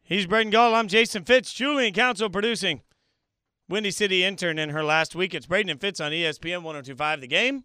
He's Braden Gall. I'm Jason Fitz. Julian Council producing. Windy City intern in her last week. It's Braden and Fitz on ESPN 102.5 The Game.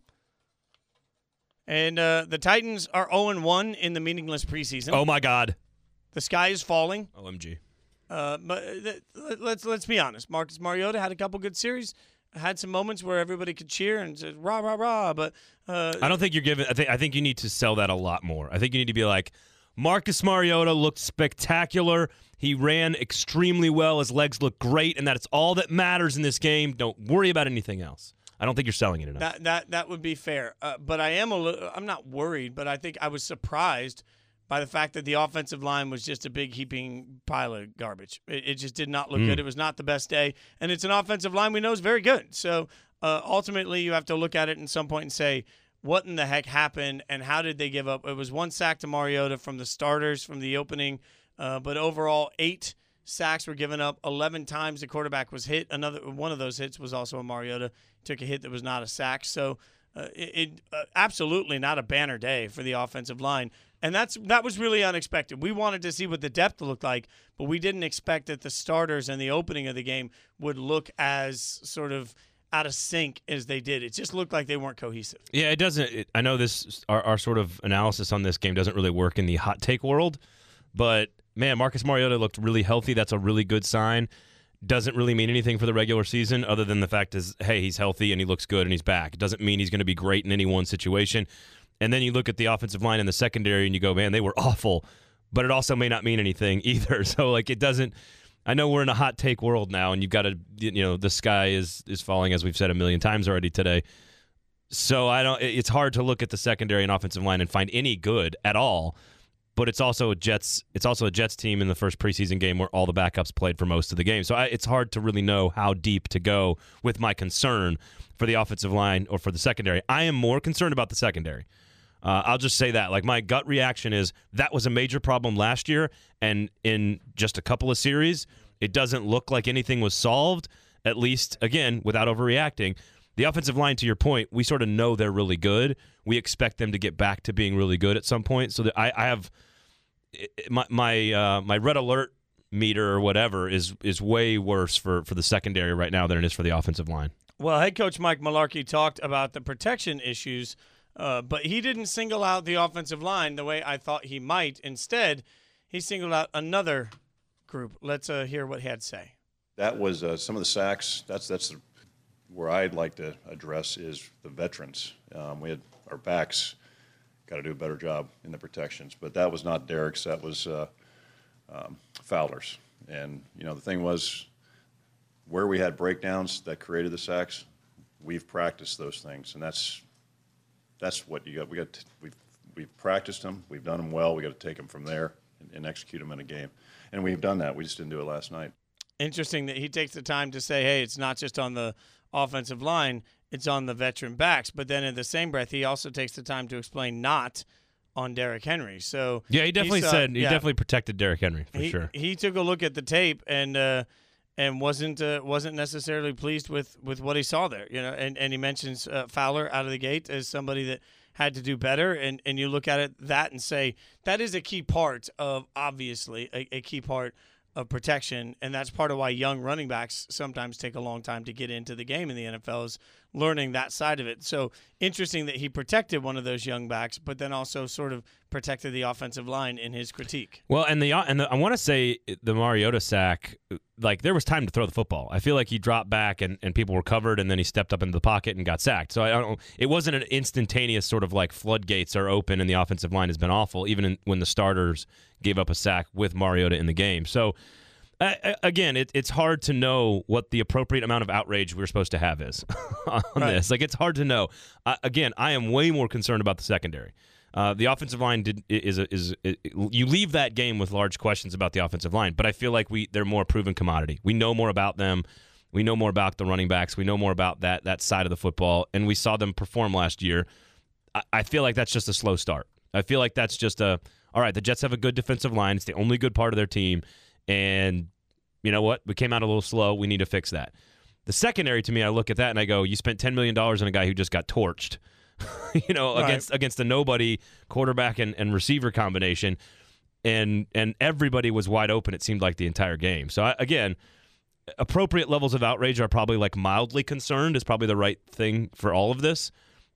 And the Titans are 0-1 in the meaningless preseason. Oh, my God. The sky is falling. OMG. But let's be honest. Marcus Mariota had a couple good series. Had some moments where everybody could cheer and said, rah, rah, rah. But I don't think you're giving – I think you need to sell that a lot more. I think you need to be like, Marcus Mariota looked spectacular. He ran extremely well. His legs look great, and that's all that matters in this game. Don't worry about anything else. I don't think you're selling it enough. That would be fair. But I'm not worried, but I think I was surprised by the fact that the offensive line was just a big heaping pile of garbage. It just did not look good. It was not the best day. And it's an offensive line we know is very good. So ultimately you have to look at it at some point and say, what in the heck happened and how did they give up? It was 1 sack to Mariota from the starters from the opening, but overall 8 sacks were given up. 11 times the quarterback was hit. One of those hits was also a Mariota. Took a hit that was not a sack. So absolutely not a banner day for the offensive line. And that was really unexpected. We wanted to see what the depth looked like, but we didn't expect that the starters and the opening of the game would look as sort of out of sync as they did. It just looked like they weren't cohesive. Yeah, it doesn't. I know this. Our sort of analysis on this game doesn't really work in the hot take world, but man, Marcus Mariota looked really healthy. That's a really good sign. Doesn't really mean anything for the regular season other than the fact is, hey, he's healthy and he looks good and he's back. It doesn't mean he's going to be great in any one situation. And then you look at the offensive line and the secondary and you go, man, they were awful. But it also may not mean anything either. So, like, it doesn't – I know we're in a hot take world now and you've got to – the sky is falling, as we've said a million times already today. So it's hard to look at the secondary and offensive line and find any good at all. But it's also a Jets team in the first preseason game where all the backups played for most of the game. So it's hard to really know how deep to go with my concern for the offensive line or for the secondary. I am more concerned about the secondary. I'll just say that. Like, my gut reaction is that was a major problem last year, and in just a couple of series, it doesn't look like anything was solved, at least, again, without overreacting. The offensive line, to your point, we sort of know they're really good. We expect them to get back to being really good at some point. So that I have my red alert meter or whatever is way worse for the secondary right now than it is for the offensive line. Well, head coach Mike Mularkey talked about the protection issues, but he didn't single out the offensive line the way I thought he might. Instead, he singled out another group. Let's hear what he had to say. That was some of the sacks. That's where I'd like to address is the veterans. We had our backs got to do a better job in the protections, but that was not Derek's. That was Fowler's. And the thing was, where we had breakdowns that created the sacks, we've practiced those things, and that's what you got. We've practiced them. We've done them well. We got to take them from there and execute them in a game, and we've done that. We just didn't do it last night. Interesting that he takes the time to say, hey, it's not just on the offensive line, it's on the veteran backs. But then in the same breath, he also takes the time to explain not on Derrick Henry. So yeah, he definitely definitely protected Derrick Henry for sure. He took a look at the tape and wasn't necessarily pleased with what he saw there. And he mentions Fowler out of the gate as somebody that had to do better. And you look at that and say that is a key part of, obviously, a key part of protection, and that's part of why young running backs sometimes take a long time to get into the game in the NFL is learning that side of it. So interesting that he protected one of those young backs, but then also sort of protected the offensive line in his critique. Well, and I want to say the Mariota sack, like, there was time to throw the football. I feel like he dropped back and people were covered, and then he stepped up into the pocket and got sacked. So it wasn't an instantaneous sort of like floodgates are open and the offensive line has been awful, even when the starters gave up a sack with Mariota in the game. So again, it's hard to know what the appropriate amount of outrage we're supposed to have is on this. Like, it's hard to know. Again, I am way more concerned about the secondary. The offensive line you leave that game with large questions about the offensive line, but I feel like they're more proven commodity. We know more about them. We know more about the running backs. We know more about that side of the football, and we saw them perform last year. I feel like that's just a slow start. I feel like that's just all right, the Jets have a good defensive line. It's the only good part of their team, and you know what? We came out a little slow. We need to fix that. The secondary, to me, I look at that and I go, you spent $10 million on a guy who just got torched, against a nobody quarterback and receiver combination. and everybody was wide open, it seemed like, the entire game. So, again, appropriate levels of outrage are probably like mildly concerned is probably the right thing for all of this.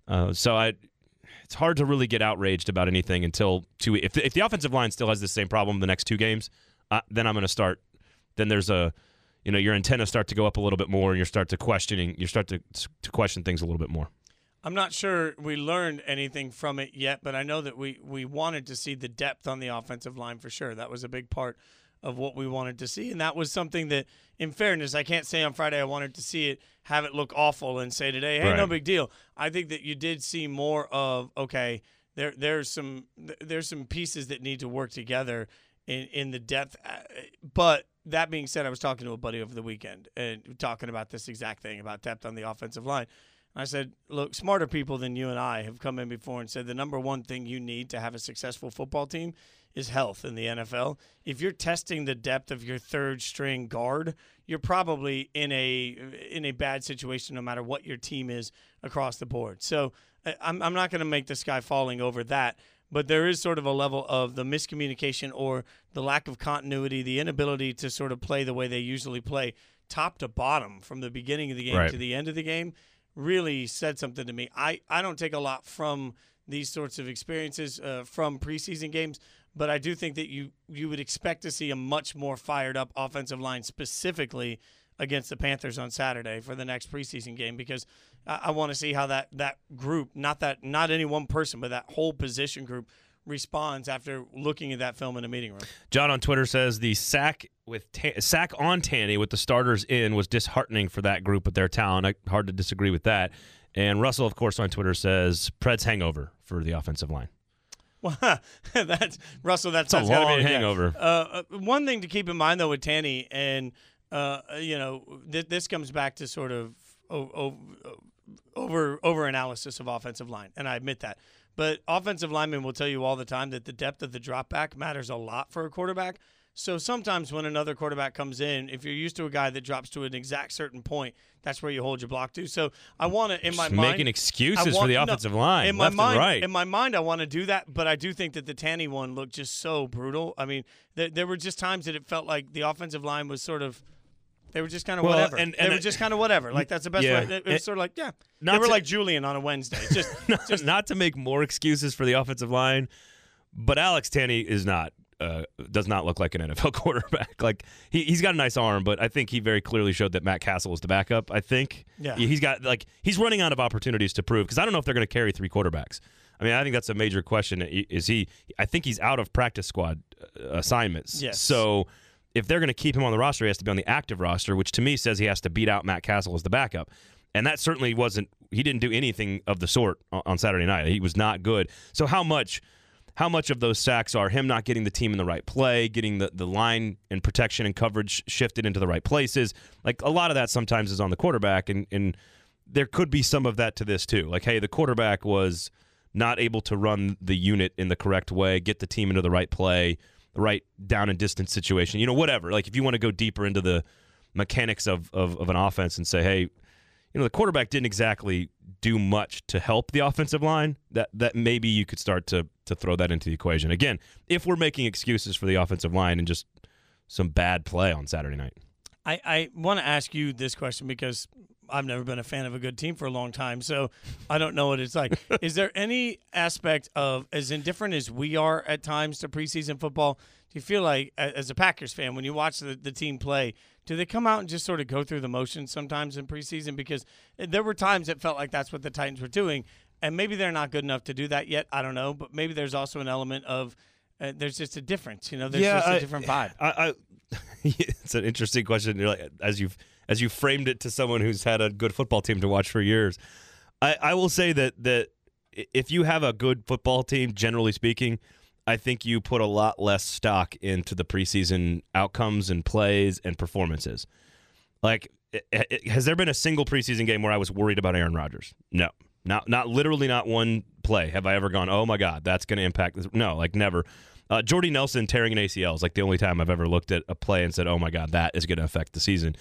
It's hard to really get outraged about anything until if the offensive line still has the same problem the next 2 games, then I'm going to start. Then there's your antennas start to go up a little bit more, and you start to question things a little bit more. I'm not sure we learned anything from it yet, but I know that we wanted to see the depth on the offensive line for sure. That was a big part of what we wanted to see, and that was something that, in fairness, I can't say on Friday I wanted to see it, have it look awful, and say today, hey, no big deal. I think that you did see more of, okay, there's some pieces that need to work together in the depth. But that being said, I was talking to a buddy over the weekend and talking about this exact thing, about depth on the offensive line. I said, look, smarter people than you and I have come in before and said the number one thing you need to have a successful football team is health in the NFL. If you're testing the depth of your third string guard, you're probably in a bad situation no matter what your team is across the board. So I'm not going to make the sky falling over that, but there is sort of a level of the miscommunication or the lack of continuity, the inability to sort of play the way they usually play, top to bottom, from the beginning of the game to the end of the game, really said something to me. I don't take a lot from these sorts of experiences from preseason games, but I do think that you would expect to see a much more fired up offensive line, specifically against the Panthers on Saturday for the next preseason game, because I want to see how that group, not any one person, but that whole position group responds after looking at that film in a meeting room. John on Twitter says the sack on Tanny with the starters in was disheartening for that group with their talent. Hard to disagree with that. And Russell, of course, on Twitter says Pred's hangover for the offensive line. Well, that's Russell. That's a long hangover. One thing to keep in mind though with Tanny, and this comes back to sort of over analysis of offensive line, and I admit that. But offensive linemen will tell you all the time that the depth of the drop back matters a lot for a quarterback. So sometimes when another quarterback comes in, if you're used to a guy that drops to an exact certain point, that's where you hold your block to. So I want to, in my mind, making excuses for the offensive line, in my left mind, and right. In my mind, I want to do that, but I do think that the Tanny one looked just so brutal. I mean, there were just times that it felt like the offensive line was sort of. They were just kind of whatever. They were just kind of whatever. Like, that's the best way. It was sort of like, they were like Julian on a Wednesday. Just not to make more excuses for the offensive line, but Alex Tanny is not. Does not look like an NFL quarterback. Like he's got a nice arm, but I think he very clearly showed that Matt Castle is the backup. I think he's running out of opportunities to prove, because I don't know if they're going to carry 3 quarterbacks. I mean, I think that's a major question. I think he's out of practice squad assignments. Yes. So if they're going to keep him on the roster, he has to be on the active roster, which to me says he has to beat out Matt Castle as the backup. And that certainly wasn't. He didn't do anything of the sort on Saturday night. He was not good. So how much of those sacks are him not getting the team in the right play, getting the line and protection and coverage shifted into the right places? Like, a lot of that sometimes is on the quarterback, and there could be some of that to this too. Like, hey, the quarterback was not able to run the unit in the correct way, get the team into the right play, the right down and distance situation, whatever. Like, if you want to go deeper into the mechanics of an offense and say, hey, the quarterback didn't exactly do much to help the offensive line, that maybe you could start to throw that into the equation. Again, if we're making excuses for the offensive line and just some bad play on Saturday night. I want to ask you this question, because I've never been a fan of a good team for a long time, so I don't know what it's like. Is there any aspect of, as indifferent as we are at times to preseason football, do you feel like, as a Packers fan, when you watch the team play, do they come out and just sort of go through the motions sometimes in preseason? Because there were times it felt like that's what the Titans were doing, and maybe they're not good enough to do that yet. I don't know, but maybe there's also an element of there's just a difference. There's just a different vibe. It's an interesting question. You're like, as you framed it to someone who's had a good football team to watch for years. I will say that if you have a good football team, generally speaking, I think you put a lot less stock into the preseason outcomes and plays and performances. Like, has there been a single preseason game where I was worried about Aaron Rodgers? No. Not literally not one play have I ever gone, oh, my God, that's going to impact this. No, like, never. Jordy Nelson tearing an ACL is like the only time I've ever looked at a play and said, oh, my God, that is going to affect the season.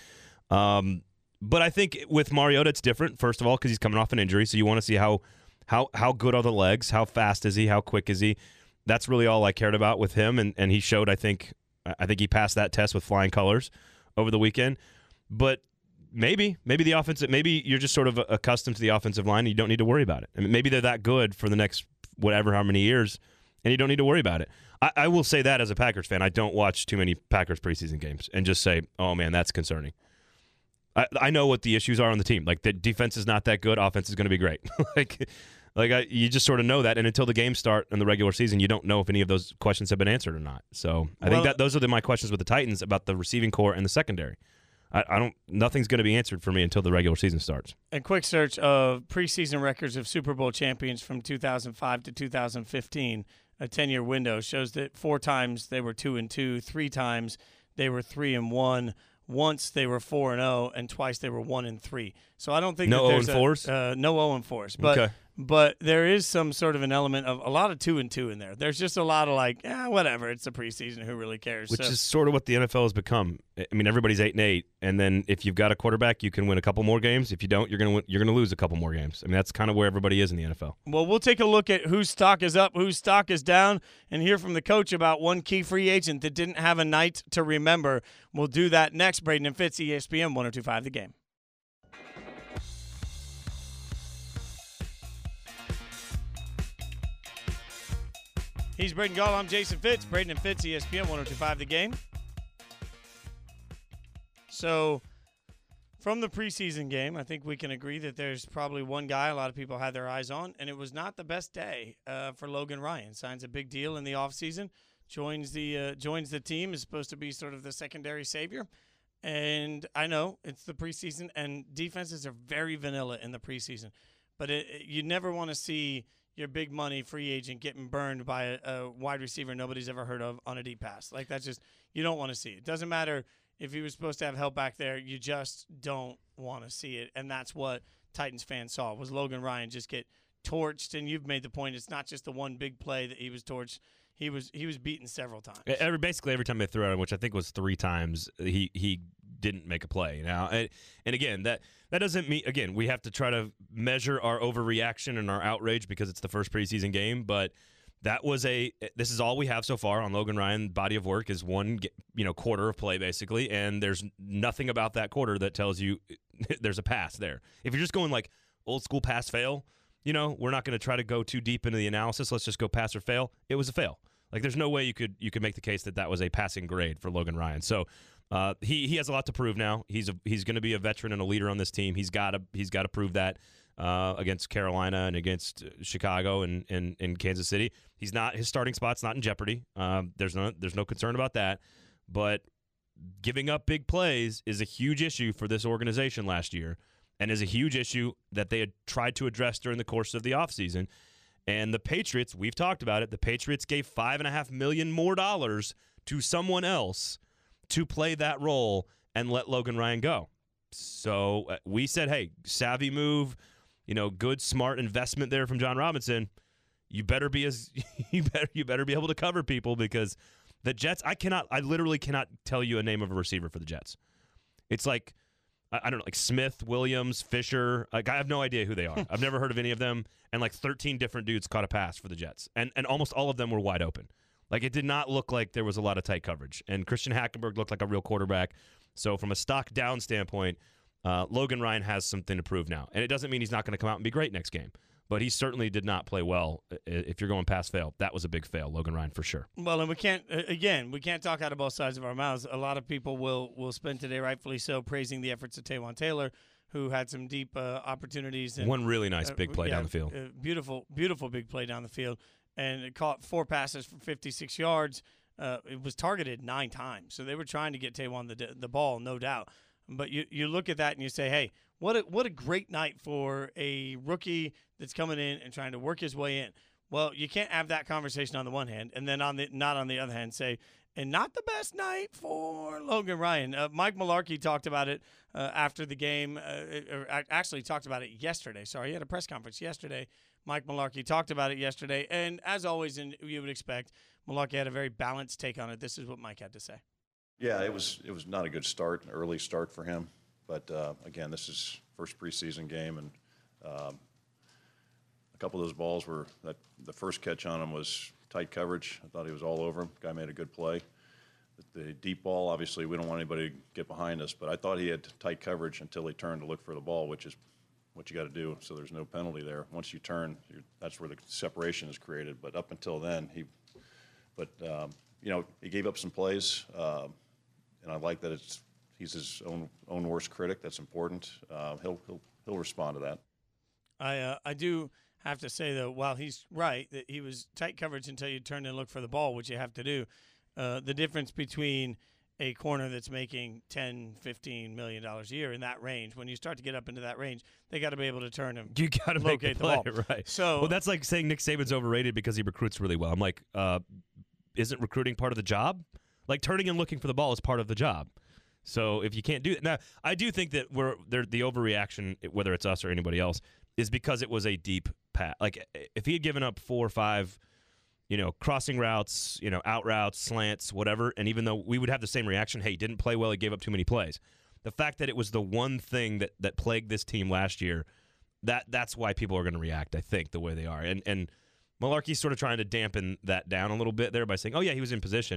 But I think with Mariota, it's different, first of all, because he's coming off an injury, so you want to see how good are the legs, how fast is he, how quick is he. That's really all I cared about with him, and he showed, I think he passed that test with flying colors over the weekend. But maybe the offensive, maybe you're just sort of accustomed to the offensive line and you don't need to worry about it. I mean, maybe they're that good for the next how many years, and you don't need to worry about it. I will say that as a Packers fan, I don't watch too many Packers preseason games and just say, oh man, that's concerning. I know what the issues are on the team. Like, the defense is not that good, offense is going to be great. You just sort of know that, and until the games start in the regular season, you don't know if any of those questions have been answered or not. So I think that those are my questions with the Titans about the receiving core and the secondary. Nothing's going to be answered for me until the regular season starts. A quick search of preseason records of Super Bowl champions from 2005 to 2015, a 10-year window, shows that 4 times they were 2-2, 3 times they were 3-1. Once they were 4-0, and twice they were 1-3. So I don't think no that there's 0-4s. No 0-4s. But okay. But there is some sort of an element of a lot of 2-2 in there. There's just a lot of whatever. It's the preseason. Who really cares? Which is sort of what the NFL has become. I mean, everybody's 8-8, and then if you've got a quarterback, you can win a couple more games. If you don't, you're gonna lose a couple more games. I mean, that's kind of where everybody is in the NFL. Well, we'll take a look at whose stock is up, whose stock is down, and hear from the coach about one key free agent that didn't have a night to remember. We'll do that next. Braden and Fitz, ESPN 102.5 The Game. He's Braden Gall. I'm Jason Fitz. Braden and Fitz, ESPN 102.5 The Game. So, from the preseason game, I think we can agree that there's probably one guy a lot of people had their eyes on, and it was not the best day for Logan Ryan. Signs a big deal in the offseason, joins the team, is supposed to be sort of the secondary savior. And I know it's the preseason, and defenses are very vanilla in the preseason. But you never want to see your big money free agent getting burned by a wide receiver nobody's ever heard of on a deep pass. Like, that's just, you don't want to see it. It doesn't matter if he was supposed to have help back there. You just don't want to see it. And that's what Titans fans saw, was Logan Ryan just get torched. And you've made the point, it's not just the one big play that he was torched. He was beaten several times. Basically every time they threw at him, which I think was 3 times, he didn't make a play. Now, and again, that doesn't mean, again, we have to try to measure our overreaction and our outrage because it's the first preseason game, but this is all we have so far on Logan Ryan. Body of work is one quarter of play, basically, and there's nothing about that quarter that tells you there's a pass there. If you're just going like old school pass fail, we're not going to try to go too deep into the analysis. Let's just go pass or fail. It was a fail. Like, there's no way you could make the case that was a passing grade for Logan Ryan. So he has a lot to prove now. He's going to be a veteran and a leader on this team. He's got to prove that against Carolina and against Chicago and Kansas City. His starting spot's not in jeopardy. There's no concern about that. But giving up big plays is a huge issue for this organization last year, and is a huge issue that they had tried to address during the course of the offseason. And the Patriots, we've talked about it, the Patriots gave $5.5 million more to someone else to play that role and let Logan Ryan go. So we said, hey, savvy move, good, smart investment there from John Robinson. You better be you better be able to cover people, because the Jets, I literally cannot tell you a name of a receiver for the Jets. It's like, I don't know, like Smith, Williams, Fisher. Like, I have no idea who they are. I've never heard of any of them. And like 13 different dudes caught a pass for the Jets. And almost all of them were wide open. Like, it did not look like there was a lot of tight coverage. And Christian Hackenberg looked like a real quarterback. So from a stock down standpoint, Logan Ryan has something to prove now. And it doesn't mean he's not going to come out and be great next game. But he certainly did not play well. If you're going pass fail, that was a big fail, Logan Ryan, for sure. Well, and we can't talk out of both sides of our mouths. A lot of people will spend today, rightfully so, praising the efforts of Taywan Taylor, who had some deep opportunities. And, one really nice big play down the field. Beautiful big play down the field. And it caught 4 passes for 56 yards. It was targeted 9 times. So they were trying to get Taywan the ball, no doubt. But you look at that and you say, hey, what a great night for a rookie that's coming in and trying to work his way in. Well, you can't have that conversation on the one hand, and then not on the other hand say, and not the best night for Logan Ryan. Mike Mularkey talked about it after the game, or actually talked about it yesterday. Sorry, he had a press conference yesterday. Mike Mularkey talked about it yesterday, and as always, and you would expect, Mularkey had a very balanced take on it. This is what Mike had to say. Yeah, it was not a good start, an early start for him. But, again, this is first preseason game, and a couple of those balls the first catch on him was tight coverage. I thought he was all over him. Guy made a good play. The deep ball, obviously, we don't want anybody to get behind us, but I thought he had tight coverage until he turned to look for the ball, which is what you got to do, so there's no penalty there. Once you turn, that's where the separation is created. But up until then, he gave up some plays, and I like that he's his own worst critic. That's important. He'll respond to that. I do have to say, though, while he's right that he was tight coverage until you turn and look for the ball, which you have to do, the difference between a corner that's making $10, $15 million a year in that range, when you start to get up into that range, they got to be able to turn him. You got to locate the play, the ball. right? So, well, that's like saying Nick Saban's overrated because he recruits really well. I'm like, isn't recruiting part of the job? Like turning and looking for the ball is part of the job. So if you can't do it, now I do think that the overreaction, whether it's us or anybody else, is because it was a deep pass. Like if he had given up 4 or 5. Crossing routes, out routes, slants, whatever. And even though we would have the same reaction, hey, he didn't play well, he gave up too many plays. The fact that it was the one thing that plagued this team last year, that's why people are going to react, I think, the way they are. And Mularkey's sort of trying to dampen that down a little bit there by saying, oh, yeah, he was in position.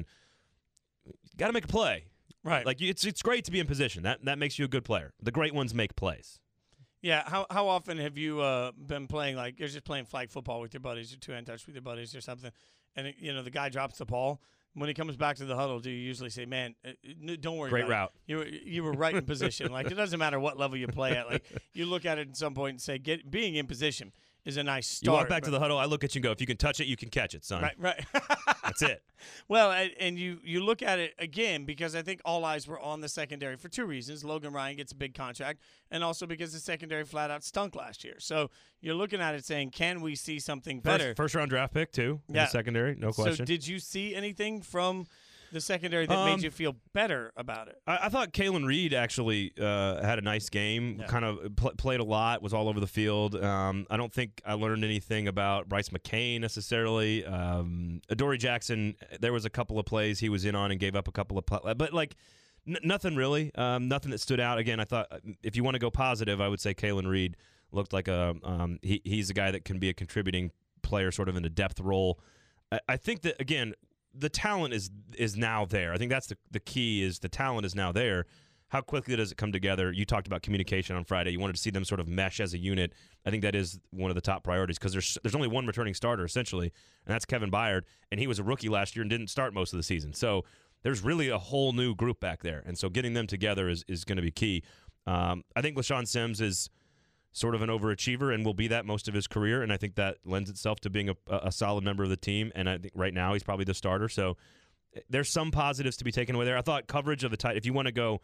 Got to make a play. Right. Like, it's great to be in position. That makes you a good player. The great ones make plays. Yeah, how often have you been playing, like you're just playing flag football with your buddies or two-hand touch with your buddies or something, and the guy drops the ball. When he comes back to the huddle, do you usually say, man, don't worry Great about route. it. You were right in position. Like, it doesn't matter what level you play at. Like, you look at it at some point and say, being in position is a nice start. You walk back to the huddle, I look at you and go, if you can touch it, you can catch it, son. Right. That's it. Well, and you look at it again because I think all eyes were on the secondary for 2 reasons. Logan Ryan gets a big contract, and also because the secondary flat out stunk last year. So you're looking at it saying, can we see something better? First round draft pick, too, in the secondary, no question. So did you see anything from the secondary that made you feel better about it? I thought Kalen Reed actually had a nice game, kind of played a lot, was all over the field. I don't think I learned anything about Bryce McCain necessarily. Adoree Jackson, there was a couple of plays he was in on and gave up a couple of but like nothing really, nothing that stood out. Again, I thought if you want to go positive, I would say Kalen Reed looked like he's a guy that can be a contributing player sort of in a depth role. I think that, again, the talent is now there. I think that's the key is the talent is now there. How quickly does it come together? You talked about communication on Friday. You wanted to see them sort of mesh as a unit. I think that is one of the top priorities because there's only one returning starter essentially, and that's Kevin Byard, and he was a rookie last year and didn't start most of the season. So there's really a whole new group back there, and so getting them together is going to be key. I think LaShawn Sims is sort of an overachiever and will be that most of his career, and I think that lends itself to being a solid member of the team, and I think right now he's probably the starter. So there's some positives to be taken away there. I thought coverage of the tight, if you want to go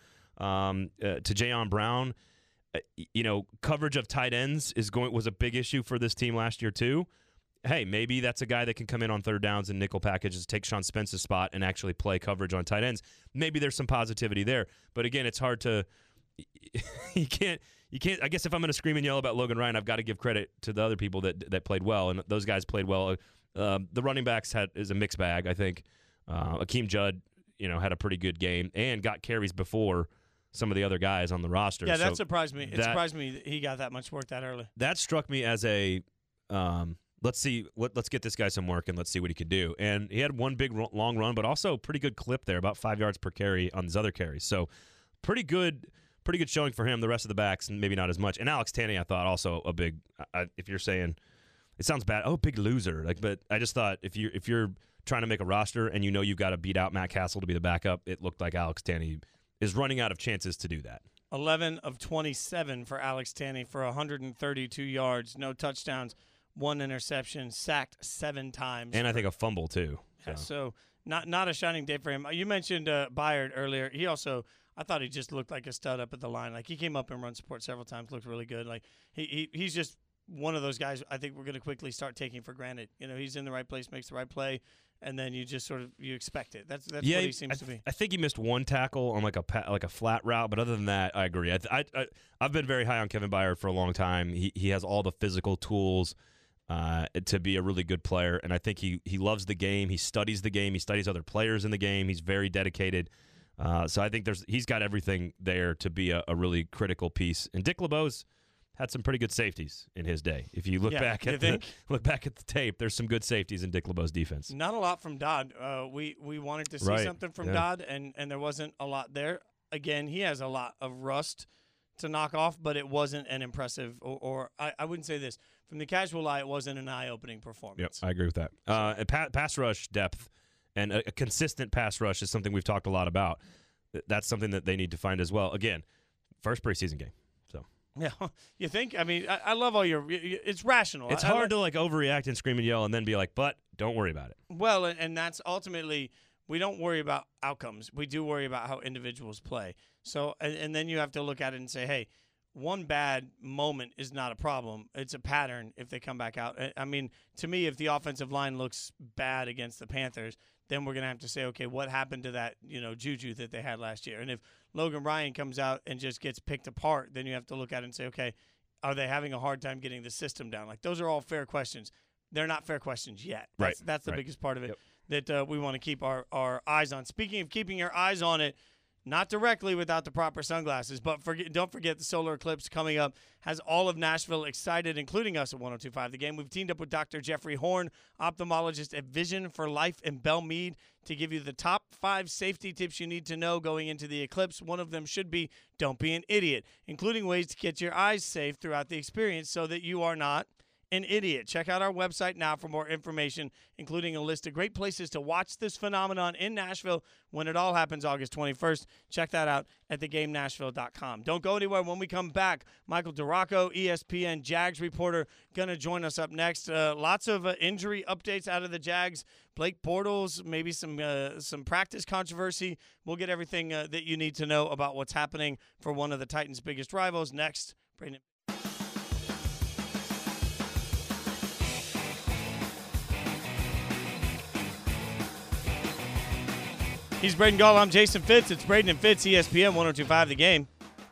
to Jayon Brown, coverage of tight ends was a big issue for this team last year too. Hey, maybe that's a guy that can come in on third downs and nickel packages, take Sean Spence's spot, and actually play coverage on tight ends. Maybe there's some positivity there, but again, it's hard to. You can't. I guess if I'm going to scream and yell about Logan Ryan, I've got to give credit to the other people that played well, and those guys played well. The running backs is a mixed bag. I think Akeem Judd, had a pretty good game and got carries before some of the other guys on the roster. Yeah, that surprised me. It surprised me that he got that much work that early. That struck me as a let's get this guy some work and let's see what he could do. And he had one big long run, but also a pretty good clip there, about 5 yards per carry on his other carries. So pretty good showing for him. The rest of the backs, maybe not as much. And Alex Tanney, I thought, also a big. If you're saying, it sounds bad. Oh, big loser. But I just thought if you're trying to make a roster and you've got to beat out Matt Castle to be the backup, it looked like Alex Tanney is running out of chances to do that. 11 of 27 for Alex Tanney for 132 yards, no touchdowns, 1 interception, sacked 7 times, and I think a fumble too. So not a shining day for him. You mentioned Byard earlier. He also. I thought he just looked like a stud up at the line. Like, he came up and run support several times, looked really good. Like, he's just one of those guys I think we're going to quickly start taking for granted. He's in the right place, makes the right play, and then you just sort of you expect it. That's what he seems to be. I think he missed one tackle on like a flat route, but other than that, I agree. I've been very high on Kevin Byard for a long time. He has all the physical tools to be a really good player, and I think he loves the game. He studies the game. He studies other players in the game. He's very dedicated. So I think he's got everything there to be a really critical piece. And Dick LeBeau's had some pretty good safeties in his day. If you look back at the tape, there's some good safeties in Dick LeBeau's defense. Not a lot from Dodd. We wanted to see something from Dodd, and there wasn't a lot there. Again, he has a lot of rust to knock off, but it wasn't an impressive, or I wouldn't say this. From the casual eye, it wasn't an eye-opening performance. Yep, I agree with that. Pass rush depth and a consistent pass rush is something we've talked a lot about. That's something that they need to find as well. Again, first preseason game. So yeah, you think? I mean, I love all your – it's rational. It's hard to, overreact and scream and yell and then be like, but don't worry about it. Well, and that's ultimately – we don't worry about outcomes. We do worry about how individuals play. So, and then you have to look at it and say, hey, one bad moment is not a problem. It's a pattern if they come back out. I mean, to me, if the offensive line looks bad against the Panthers, then we're going to have to say, okay, what happened to that, juju that they had last year? And if Logan Ryan comes out and just gets picked apart, then you have to look at it and say, okay, are they having a hard time getting the system down? Like, those are all fair questions. They're not fair questions yet. That's the biggest part of it. Yep. That we want to keep our eyes on. Speaking of keeping your eyes on it, not directly without the proper sunglasses, but don't forget the solar eclipse coming up has all of Nashville excited, including us at 102.5 The Game. We've teamed up with Dr. Jeffrey Horn, ophthalmologist at Vision for Life in Belle Meade, to give you the top 5 safety tips you need to know going into the eclipse. One of them should be don't be an idiot, including ways to get your eyes safe throughout the experience so that you are not an idiot. Check out our website now for more information, including a list of great places to watch this phenomenon in Nashville when it all happens August 21st. Check that out at thegamenashville.com. Don't go anywhere. When we come back, Michael DeRocco, ESPN Jags reporter, going to join us up next. Lots of injury updates out of the Jags. Blake Bortles, maybe some practice controversy. We'll get everything that you need to know about what's happening for one of the Titans' biggest rivals next. Brandon. He's Braden Gall. I'm Jason Fitz. It's Braden and Fitz, ESPN 102.5 The Game.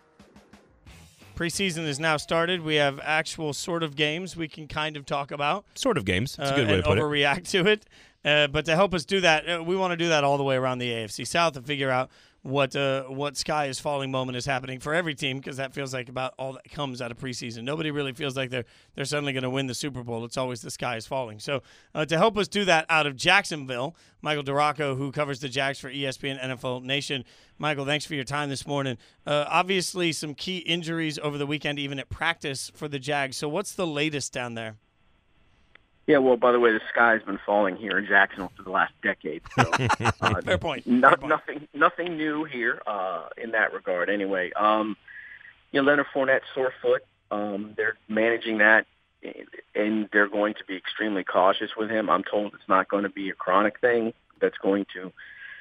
Preseason is now started. We have actual sort of games we can kind of talk about. Sort of games. It's a good way to put it. Overreact to it. But to help us do that, we want to do that all the way around the AFC South and figure out what sky is falling moment is happening for every team, because that feels like about all that comes out of preseason. Nobody really feels like they're suddenly going to win the Super Bowl. It's always the sky is falling. So to help us do that out of Jacksonville, Michael DeRocco, who covers the Jags for ESPN NFL Nation. Michael, thanks for your time this morning. Obviously, some key injuries over the weekend, even at practice for the Jags. So what's the latest down there? Yeah, well, by the way, the sky's been falling here in Jacksonville for the last decade. So, Fair point. Nothing new here in that regard. Anyway, Leonard Fournette, sore foot. They're managing that, and they're going to be extremely cautious with him. I'm told it's not going to be a chronic thing that's going to,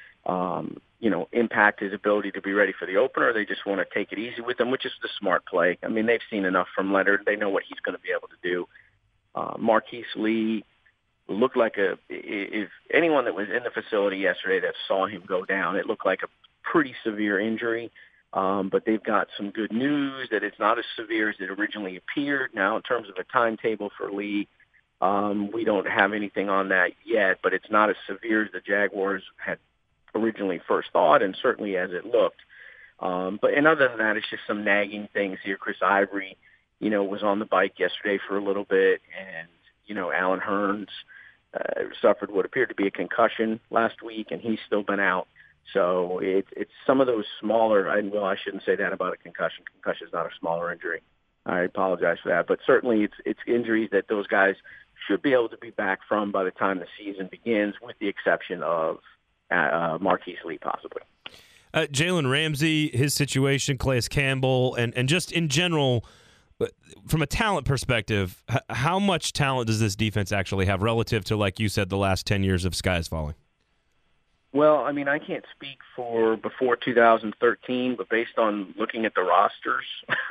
impact his ability to be ready for the opener. They just want to take it easy with him, which is the smart play. I mean, they've seen enough from Leonard. They know what he's going to be able to do. Marquise Lee looked like if anyone that was in the facility yesterday that saw him go down, it looked like a pretty severe injury. But they've got some good news that it's not as severe as it originally appeared. Now, in terms of a timetable for Lee, we don't have anything on that yet, but it's not as severe as the Jaguars had originally first thought, and certainly as it looked. But other than that, it's just some nagging things here. Chris Ivory, was on the bike yesterday for a little bit, and, Alan Hearns suffered what appeared to be a concussion last week, and he's still been out. So it's some of those smaller, I shouldn't say that about a concussion. Concussion is not a smaller injury. I apologize for that. But certainly it's injuries that those guys should be able to be back from by the time the season begins, with the exception of Marquise Lee possibly. Jalen Ramsey, his situation, Calais Campbell, and just in general, from a talent perspective, how much talent does this defense actually have relative to, like you said, the last 10 years of sky is falling? Well, I mean, I can't speak for before 2013, but based on looking at the rosters,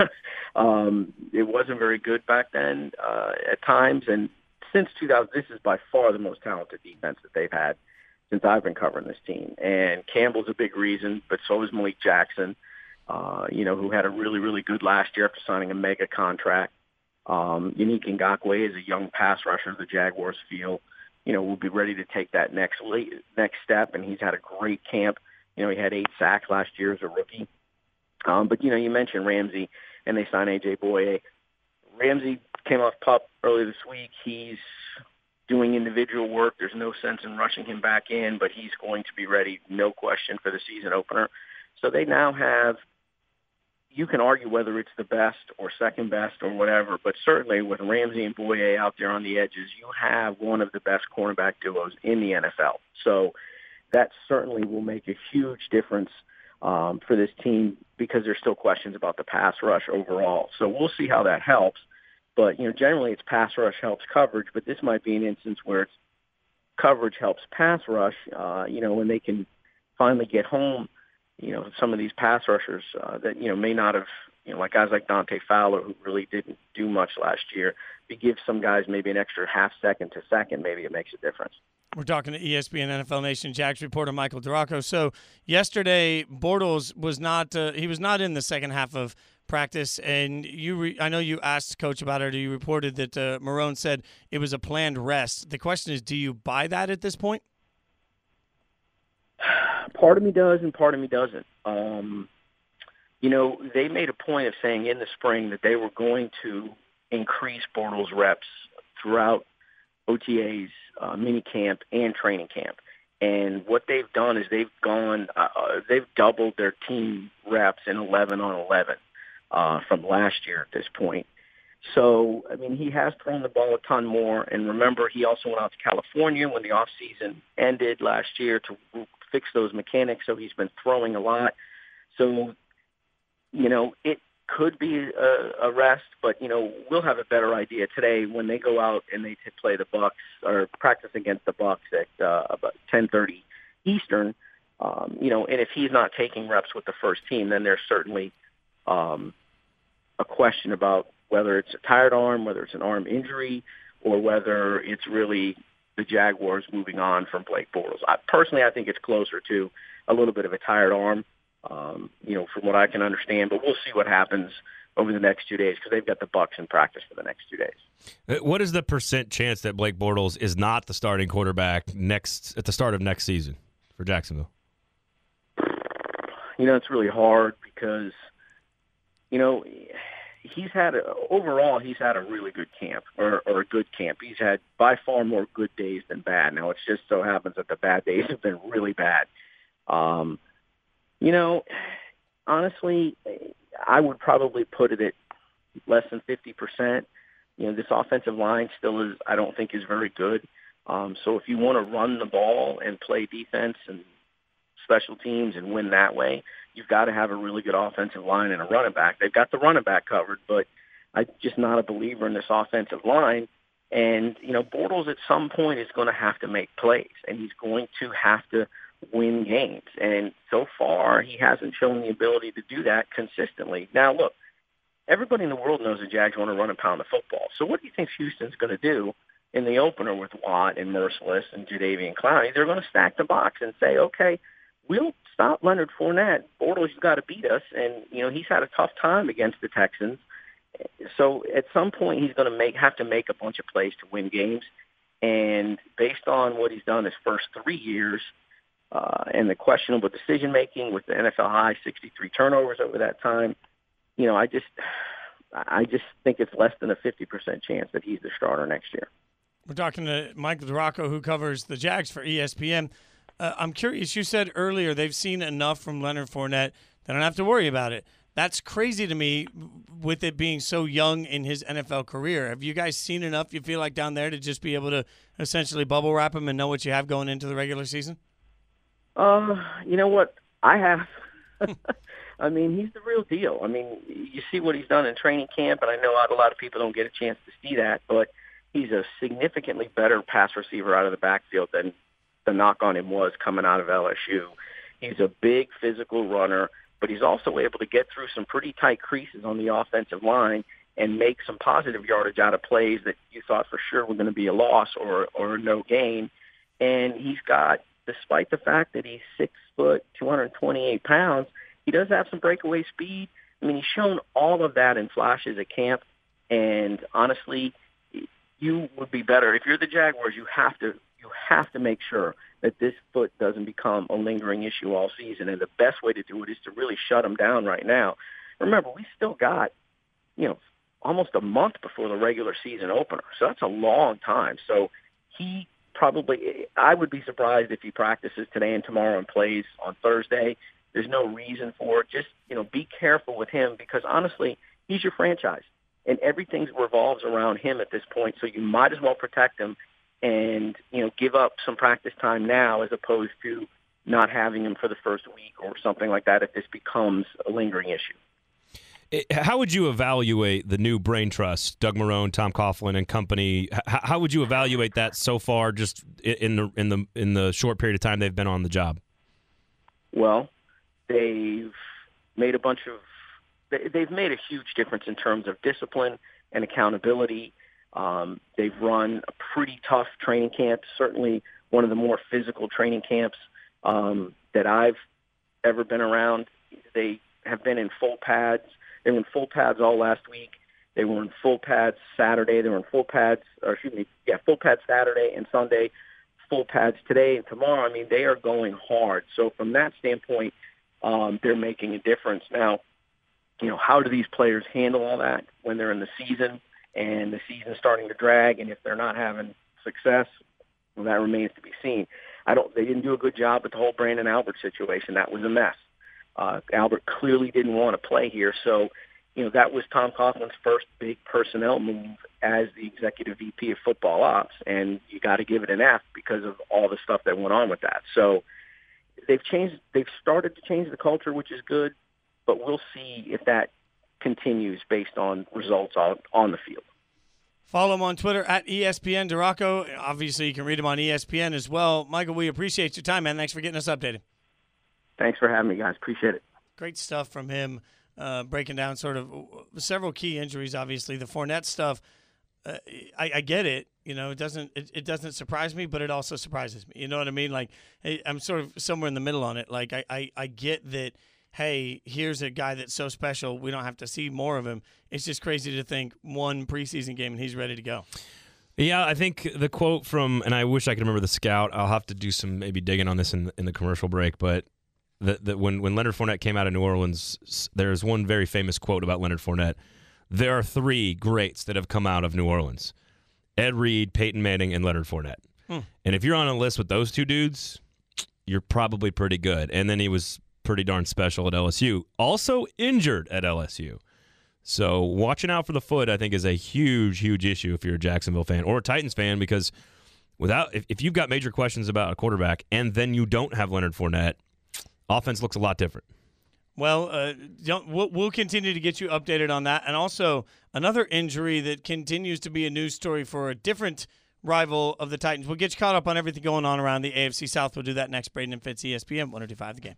it wasn't very good back then at times. And since 2000, this is by far the most talented defense that they've had since I've been covering this team. And Campbell's a big reason, but so is Malik Jackson, who had a really, really good last year after signing a mega contract. Yannick Ngakoue is a young pass rusher the Jaguars feel, will be ready to take that next step, and he's had a great camp. He had 8 sacks last year as a rookie. But, you mentioned Ramsey, and they signed A.J. Boye. Ramsey came off PUP earlier this week. He's doing individual work. There's no sense in rushing him back in, but he's going to be ready, no question, for the season opener. So they now have, you can argue whether it's the best or second best or whatever, but certainly with Ramsey and Boye out there on the edges, you have one of the best cornerback duos in the NFL. So that certainly will make a huge difference for this team, because there's still questions about the pass rush overall. So we'll see how that helps. But, generally it's pass rush helps coverage, but this might be an instance where it's coverage helps pass rush, when they can finally get home, some of these pass rushers that, may not have, like guys like Dante Fowler, who really didn't do much last year. If you give some guys maybe an extra half second to second, maybe it makes a difference. We're talking to ESPN NFL Nation Jags reporter Michael Duraco. So yesterday, Bortles was not he was not in the second half of practice, and I know you asked Coach about it, or you reported that Marrone said it was a planned rest. The question is, do you buy that at this point? Part of me does and part of me doesn't. They made a point of saying in the spring that they were going to increase Bortles' reps throughout OTAs, mini camp, and training camp. And what they've done is they've doubled their team reps in 11 on 11 from last year at this point. So, he has thrown the ball a ton more. And remember, he also went out to California when the offseason ended last year to fix those mechanics. So he's been throwing a lot. So, it could be a rest, but, we'll have a better idea today when they go out and they play the Bucs or practice against the Bucs at about 10:30 Eastern. And if he's not taking reps with the first team, then there's certainly a question about whether it's a tired arm, whether it's an arm injury, or whether it's really the Jaguars moving on from Blake Bortles. I think it's closer to a little bit of a tired arm, from what I can understand. But we'll see what happens over the next 2 days, because they've got the Bucs in practice for the next 2 days. What is the % chance that Blake Bortles is not the starting quarterback at the start of next season for Jacksonville? It's really hard because, he's had a really good camp or a good camp. He's had by far more good days than bad. Now, it just so happens that the bad days have been really bad. Honestly, I would probably put it at less than 50%. This offensive line still I don't think is very good. So if you want to run the ball and play defense and special teams and win that way, you've got to have a really good offensive line and a running back. They've got the running back covered, but I'm just not a believer in this offensive line. And, Bortles at some point is going to have to make plays, and he's going to have to win games. And so far, he hasn't shown the ability to do that consistently. Now, look, everybody in the world knows the Jags want to run and pound the football. So what do you think Houston's going to do in the opener with Watt and Merciless and Jadeveon Clowney? They're going to stack the box and say, okay, we'll stop Leonard Fournette. Bortles has got to beat us. And, he's had a tough time against the Texans. So at some point, he's going to have to make a bunch of plays to win games. And based on what he's done his first 3 years and the questionable decision-making with the NFL high 63 turnovers over that time, I just think it's less than a 50% chance that he's the starter next year. We're talking to Michael Duraco, who covers the Jags for ESPN. I'm curious, you said earlier they've seen enough from Leonard Fournette. They don't have to worry about it. That's crazy to me with it being so young in his NFL career. Have you guys seen enough, you feel like, down there to just be able to essentially bubble wrap him and know what you have going into the regular season? You know what? I have. He's the real deal. You see what he's done in training camp, and I know a lot of people don't get a chance to see that, but he's a significantly better pass receiver out of the backfield than the knock on him was coming out of LSU. He's a big physical runner, but he's also able to get through some pretty tight creases on the offensive line and make some positive yardage out of plays that you thought for sure were going to be a loss or a no gain. And he's got, despite the fact that he's 6 foot, 228 pounds, he does have some breakaway speed. He's shown all of that in flashes at camp. And honestly, you would be better if you're the Jaguars. You have to make sure that this foot doesn't become a lingering issue all season. And the best way to do it is to really shut him down right now. Remember, we still got, almost a month before the regular season opener. So that's a long time. So he probably, I would be surprised if he practices today and tomorrow and plays on Thursday. There's no reason for it. Just, be careful with him because honestly, he's your franchise and everything revolves around him at this point. So you might as well protect him and, give up some practice time now as opposed to not having him for the first week or something like that if this becomes a lingering issue. How would you evaluate the new brain trust, Doug Marrone, Tom Coughlin, and company? How would you evaluate that so far, just in the short period of time they've been on the job? Well, they've made they've made a huge difference in terms of discipline and accountability. They've run a pretty tough training camp, certainly one of the more physical training camps that I've ever been around. They have been in full pads. They were in full pads all last week. They were in full pads Saturday. They were in full pads Saturday and Sunday, full pads today and tomorrow. I mean, they are going hard. So from that standpoint, they're making a difference. Now, how do these players handle all that when they're in the season and the season's starting to drag? And if they're not having success, well, that remains to be seen. They didn't do a good job with the whole Brandon Albert situation. That was a mess. Albert clearly didn't want to play here. So, that was Tom Coughlin's first big personnel move as the executive VP of football ops. And you got to give it an F because of all the stuff that went on with that. So they've started to change the culture, which is good, but we'll see if that continues based on results on the field. Follow him on Twitter at ESPN Duraco. Obviously, you can read him on ESPN as well. Michael, we appreciate your time, man. Thanks for getting us updated. Thanks for having me, guys. Appreciate it. Great stuff from him, breaking down sort of several key injuries. Obviously, the Fournette stuff. I get it. It doesn't surprise me, but it also surprises me. You know what I mean? Like, I'm sort of somewhere in the middle on it. Like, I get that. Hey, here's a guy that's so special, we don't have to see more of him. It's just crazy to think one preseason game and he's ready to go. Yeah, I think the quote from, and I wish I could remember the scout. I'll have to do some maybe digging on this in the commercial break, but when Leonard Fournette came out of New Orleans, there's one very famous quote about Leonard Fournette. There are three greats that have come out of New Orleans: Ed Reed, Peyton Manning, and Leonard Fournette. And if you're on a list with those two dudes, you're probably pretty good. And then he was pretty darn special at LSU. Also injured at LSU. So watching out for the foot, I think, is a huge, huge issue if you're a Jacksonville fan or a Titans fan, because if you've got major questions about a quarterback and then you don't have Leonard Fournette, offense looks a lot different. Well, we'll continue to get you updated on that. And also another injury that continues to be a news story for a different rival of the Titans. We'll get you caught up on everything going on around the AFC South. We'll do that next. Braden and Fitz, ESPN 102.5 The Game.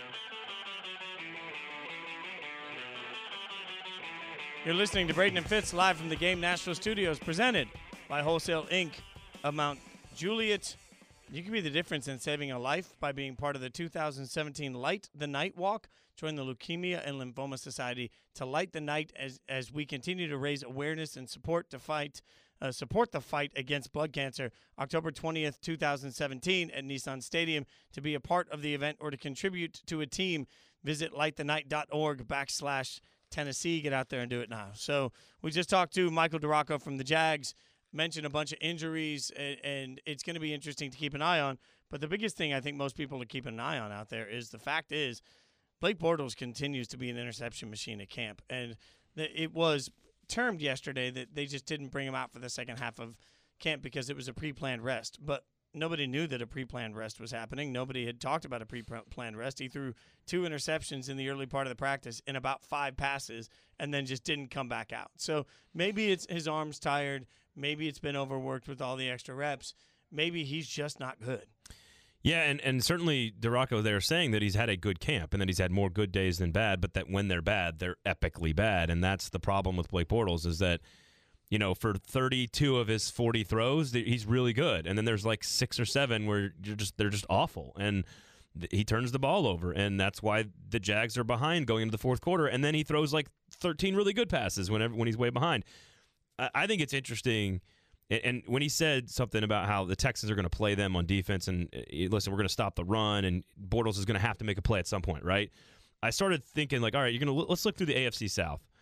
You're listening to Braden and Fitz live from the Game Nashville Studios, presented by Wholesale Inc. of Mount Juliet. You can be the difference in saving a life by being part of the 2017 Light the Night Walk. Join the Leukemia and Lymphoma Society to light the night as we continue to raise awareness and support the fight against blood cancer. October 20th, 2017 at Nissan Stadium. To be a part of the event or to contribute to a team, visit lightthenight.org/Tennessee. Get out there and do it now. So we just talked to Michael Duraco from the Jags, mentioned a bunch of injuries, and it's going to be interesting to keep an eye on. But the biggest thing I think most people are keeping an eye on out there is the fact is Blake Bortles continues to be an interception machine at camp. And it was termed yesterday that they just didn't bring him out for the second half of camp because it was a pre-planned rest. But nobody knew that a pre-planned rest was happening. Nobody had talked about a pre-planned rest. He threw 2 interceptions in the early part of the practice in about 5 passes and then just didn't come back out. So maybe it's his arm's tired. Maybe it's been overworked with all the extra reps. Maybe he's just not good. Yeah, and certainly Duraco, they're saying that he's had a good camp and that he's had more good days than bad, but that when they're bad, they're epically bad. And that's the problem with Blake Bortles is that, for 32 of his 40 throws, he's really good. And then there's like 6 or 7 where they're just awful. And he turns the ball over, and that's why the Jags are behind going into the fourth quarter. And then he throws like 13 really good passes when he's way behind. I think it's interesting. And when he said something about how the Texans are going to play them on defense and, listen, we're going to stop the run and Bortles is going to have to make a play at some point, right? I started thinking, like, all right, let's look through the AFC South.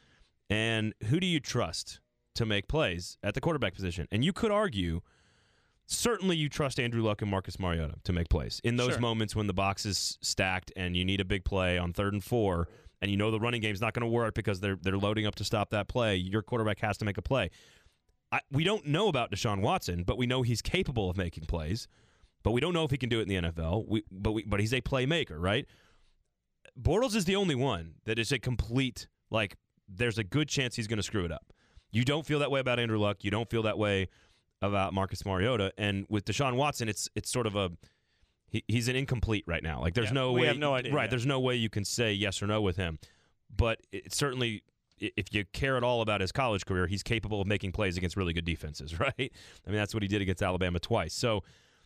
And who do you trust to make plays at the quarterback position? And you could argue, certainly you trust Andrew Luck and Marcus Mariota to make plays. In those moments when the box is stacked and you need a big play on 3rd and 4, and you know the running game's not going to work because they're loading up to stop that play, your quarterback has to make a play. We don't know about Deshaun Watson, but we know he's capable of making plays. But we don't know if he can do it in the NFL. But he's a playmaker, right? Bortles is the only one that is a complete, like, there's a good chance he's going to screw it up. You don't feel that way about Andrew Luck. You don't feel that way about Marcus Mariota. And with Deshaun Watson, it's sort of he's an incomplete right now. Like, there's no way. We have no idea. Right, there's no way you can say yes or no with him. But it's certainly, if you care at all about his college career, he's capable of making plays against really good defenses, right? I mean, that's what he did against Alabama twice. So,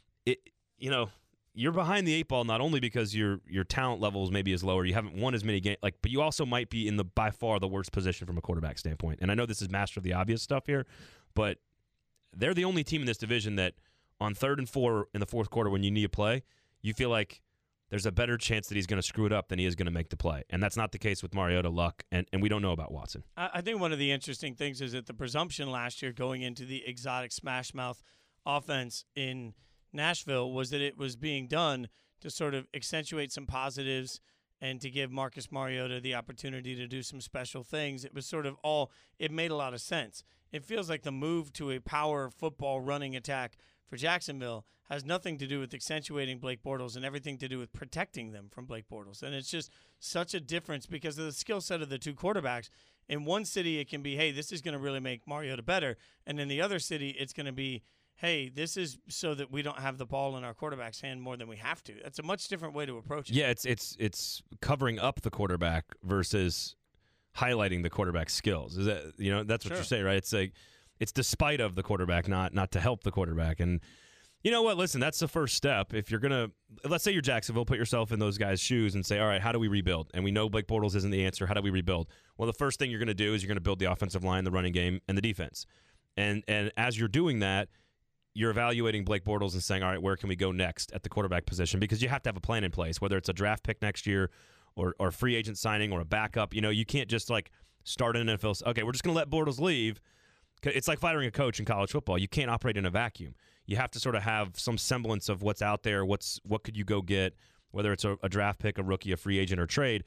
you're behind the 8 ball not only because your talent levels maybe is lower, you haven't won as many games, but you also might be in by far the worst position from a quarterback standpoint. And I know this is master of the obvious stuff here, but they're the only team in this division that on 3rd and 4 in the 4th quarter when you need a play, you feel like there's a better chance that he's going to screw it up than he is going to make the play. And that's not the case with Mariota, Luck, and we don't know about Watson. I think one of the interesting things is that the presumption last year going into the exotic smash mouth offense in Nashville was that it was being done to sort of accentuate some positives and to give Marcus Mariota the opportunity to do some special things. It was sort of it made a lot of sense. It feels like the move to a power football running attack for Jacksonville has nothing to do with accentuating Blake Bortles and everything to do with protecting them from Blake Bortles. And it's just such a difference because of the skill set of the two quarterbacks. In one city, it can be, hey, this is going to really make Mariota better. And in the other city, it's going to be, hey, this is so that we don't have the ball in our quarterback's hand more than we have to. That's a much different way to approach it. Yeah, it's covering up the quarterback versus highlighting the quarterback's skills. Is that that's what you say, right? It's like it's despite of the quarterback, not to help the quarterback. And you know what? Listen, that's the first step. If you're gonna, let's say you're Jacksonville, put yourself in those guys' shoes and say, all right, how do we rebuild? And we know Blake Bortles isn't the answer. How do we rebuild? Well, the first thing you're gonna do is you're gonna build the offensive line, the running game, and the defense. And as you're doing that, you're evaluating Blake Bortles and saying, all right, where can we go next at the quarterback position? Because you have to have a plan in place, whether it's a draft pick next year or free agent signing or a backup. You can't just start an NFL. Okay, we're just going to let Bortles leave. It's like firing a coach in college football. You can't operate in a vacuum. You have to sort of have some semblance of what's out there. What could you go get, whether it's a draft pick, a rookie, a free agent, or trade.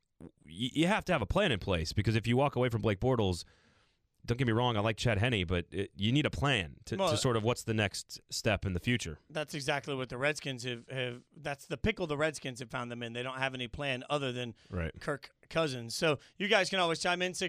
You have to have a plan in place because if you walk away from Blake Bortles, don't get me wrong, I like Chad Henne, but you need a plan to sort of what's the next step in the future. That's exactly what the Redskins have. That's the pickle the Redskins have found them in. They don't have any plan other than Kirk Cousins. So you guys can always chime in,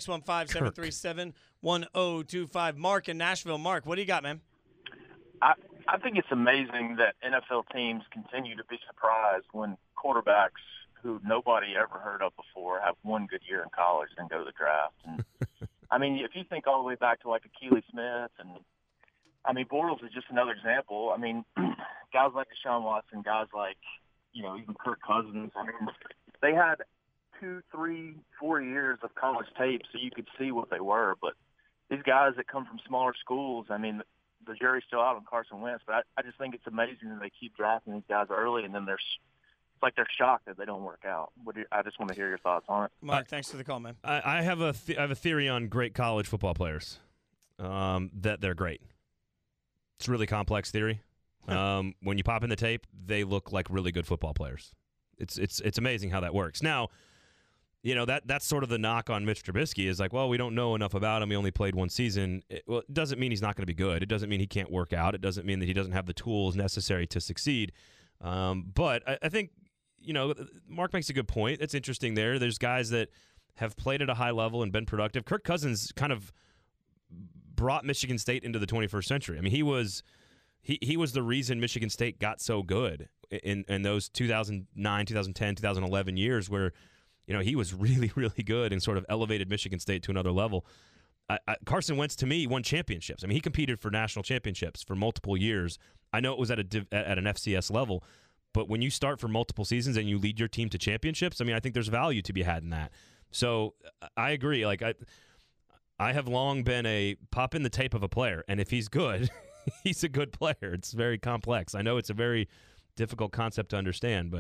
615-737-1025. Mark in Nashville. Mark, what do you got, man? I think it's amazing that NFL teams continue to be surprised when quarterbacks who nobody ever heard of before have one good year in college and go to the draft. And I mean, if you think all the way back to Akili Smith, and I mean, Bortles is just another example. I mean, guys like Deshaun Watson, guys like, even Kirk Cousins. I mean, they had 2, 3, 4 years of college tape so you could see what they were. But these guys that come from smaller schools, I mean, the jury's still out on Carson Wentz. But I just think it's amazing that they keep drafting these guys early, and then they're shocked that they don't work out. I just want to hear your thoughts on it. Mark, thanks for the call, man. I have a theory on great college football players, that they're great. It's a really complex theory. When you pop in the tape, they look like really good football players. It's amazing how that works. Now, that's sort of the knock on Mitch Trubisky is like, well, we don't know enough about him. He only played one season. It doesn't mean he's not going to be good. It doesn't mean he can't work out. It doesn't mean that he doesn't have the tools necessary to succeed. But I think, Mark makes a good point. It's interesting there. There's guys that have played at a high level and been productive. Kirk Cousins kind of brought Michigan State into the 21st century. I mean, he was the reason Michigan State got so good in those 2009, 2010, 2011 years where, he was really, really good and sort of elevated Michigan State to another level. Carson Wentz, to me, won championships. I mean, he competed for national championships for multiple years. I know it was at an FCS level, but when you start for multiple seasons and you lead your team to championships, I mean, I think there's value to be had in that. So I agree. I have long been a pop in the tape of a player, and if he's good, he's a good player. It's very complex. I know it's a very difficult concept to understand, but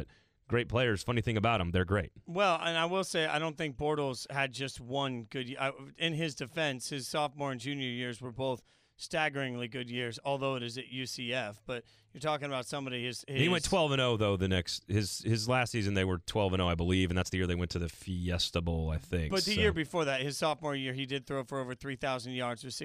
great players. Funny thing about them, they're great. Well, and I will say I don't think Bortles had just one good year. In his defense, his sophomore and junior years were both staggeringly good years, although it is at UCF. But you're talking about somebody He went 12-0 though. His last season they were 12-0, I believe, and that's the year they went to the Fiesta Bowl, I think. But the year before that, his sophomore year, he did throw for over 3,000 yards with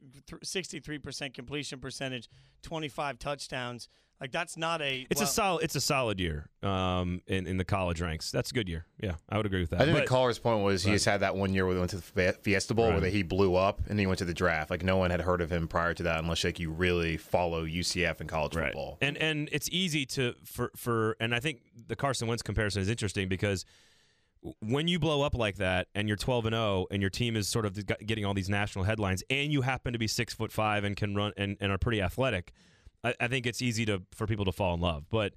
63% completion percentage, 25 touchdowns. Like that's not a. It's a solid year in the college ranks. That's a good year. Yeah, I would agree with that. I think the caller's point was he just had that one year where they went to the Fiesta Bowl where he blew up and he went to the draft. Like no one had heard of him prior to that unless like you really follow UCF and college football. And it's easy for and I think the Carson Wentz comparison is interesting because when you blow up like that and you're 12-0 and your team is sort of getting all these national headlines and you happen to be 6'5" and can run and are pretty athletic. I think it's easy for people to fall in love, but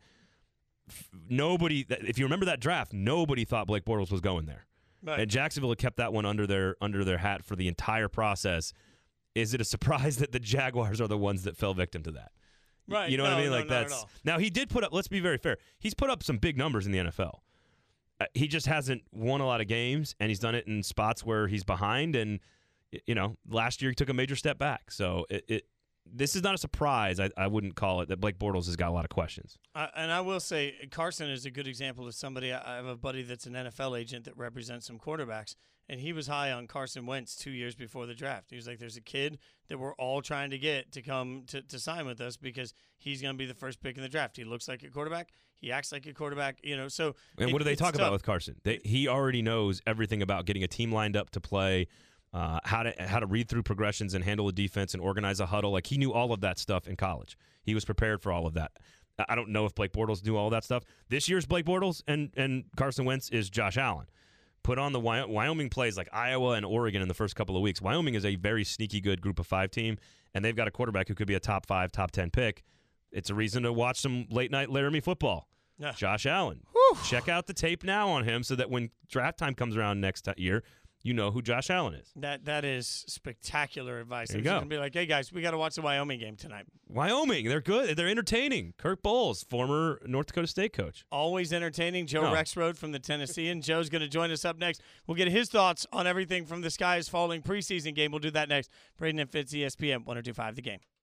nobody. If you remember that draft, nobody thought Blake Bortles was going there, right. And Jacksonville had kept that one under their hat for the entire process. Is it a surprise that the Jaguars are the ones that fell victim to that? Right. You know what I mean? No, like not that's now he did put up. Let's be very fair. He's put up some big numbers in the NFL. He just hasn't won a lot of games, and he's done it in spots where he's behind. And last year he took a major step back. So this is not a surprise, I wouldn't call it, that Blake Bortles has got a lot of questions. And I will say Carson is a good example of somebody. I have a buddy that's an NFL agent that represents some quarterbacks, and he was high on Carson Wentz 2 years before the draft. He was like, there's a kid that we're all trying to get to come to sign with us because he's going to be the first pick in the draft. He looks like a quarterback. He acts like a quarterback. So. And what do they talk about with Carson? He already knows everything about getting a team lined up to play, how to read through progressions and handle a defense and organize a huddle. Like he knew all of that stuff in college. He was prepared for all of that. I don't know if Blake Bortles knew all that stuff. This year's Blake Bortles and Carson Wentz is Josh Allen. Put on the Wyoming plays like Iowa and Oregon in the first couple of weeks. Wyoming is a very sneaky good group of 5 team, and they've got a quarterback who could be a top 5, top 10 pick. It's a reason to watch some late night Laramie football. Yeah. Josh Allen. Whew. Check out the tape now on him so that when draft time comes around next year, you know who Josh Allen is. That is spectacular advice. There you go. Going to be like, hey, guys, we got to watch the Wyoming game tonight. Wyoming, they're good. They're entertaining. Kirk Bohls, former North Dakota State coach. Always entertaining. Joe Rexrode from the Tennessean. Joe's going to join us up next. We'll get his thoughts on everything from the Sky is Falling preseason game. We'll do that next. Braden and Fitz, ESPN 102.5 The Game.